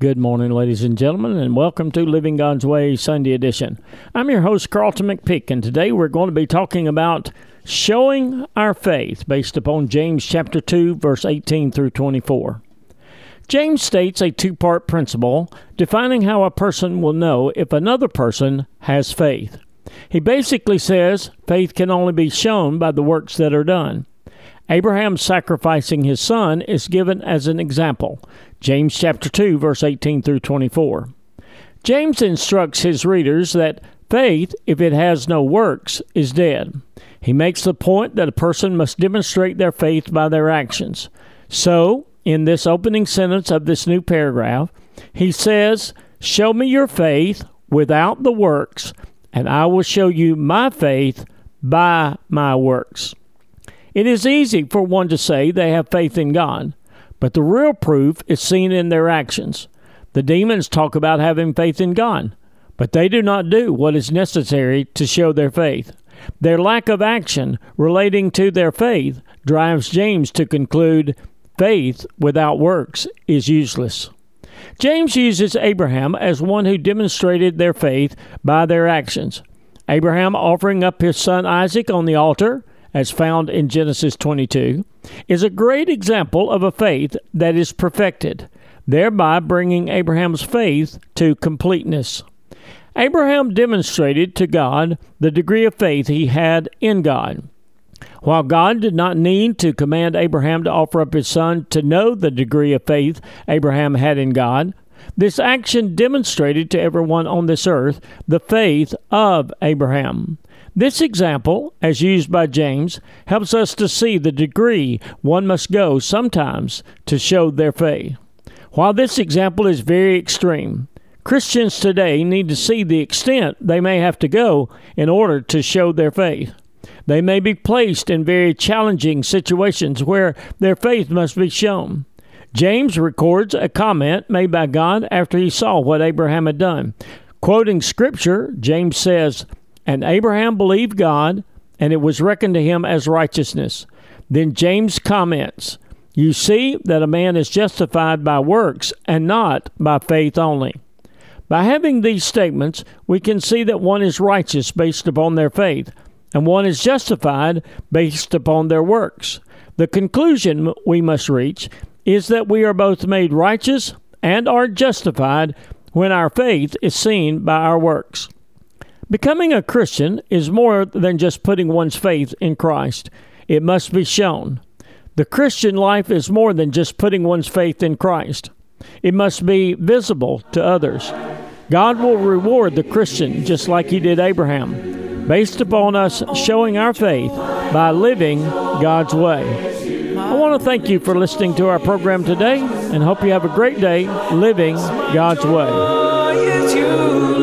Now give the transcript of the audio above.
Good morning, ladies and gentlemen, and welcome to Living God's Way Sunday edition. I'm your host, Carlton McPeak, and today we're going to be talking about showing our faith based upon James chapter 2, verse 18 through 24. James states a two-part principle defining how a person will know if another person has faith. He basically says faith can only be shown by the works that are done. Abraham sacrificing his son is given as an example. James chapter 2, verse 18 through 24. James instructs his readers that faith, if it has no works, is dead. He makes the point that a person must demonstrate their faith by their actions. So, in this opening sentence of this new paragraph, he says, "Show me your faith without the works, and I will show you my faith by my works." It is easy for one to say they have faith in God, but the real proof is seen in their actions. The demons talk about having faith in God, but they do not do what is necessary to show their faith. Their lack of action relating to their faith drives James to conclude faith without works is useless. James uses Abraham as one who demonstrated their faith by their actions. Abraham offering up his son Isaac on the altar, as found in Genesis 22, is a great example of a faith that is perfected, thereby bringing Abraham's faith to completeness. Abraham demonstrated to God the degree of faith he had in God. While God did not need to command Abraham to offer up his son to know the degree of faith Abraham had in God, this action demonstrated to everyone on this earth the faith of Abraham. This example, as used by James, helps us to see the degree one must go sometimes to show their faith. While this example is very extreme, Christians today need to see the extent they may have to go in order to show their faith. They may be placed in very challenging situations where their faith must be shown. James records a comment made by God after he saw what Abraham had done. Quoting Scripture, James says, "And Abraham believed God, and it was reckoned to him as righteousness." Then James comments, "You see that a man is justified by works and not by faith only." By having these statements, we can see that one is righteous based upon their faith, and one is justified based upon their works. The conclusion we must reach is that we are both made righteous and are justified when our faith is seen by our works. Becoming a Christian is more than just putting one's faith in Christ. It must be shown. The Christian life is more than just putting one's faith in Christ. It must be visible to others. God will reward the Christian just like He did Abraham, based upon us showing our faith by living God's way. I want to thank you for listening to our program today and hope you have a great day living God's way.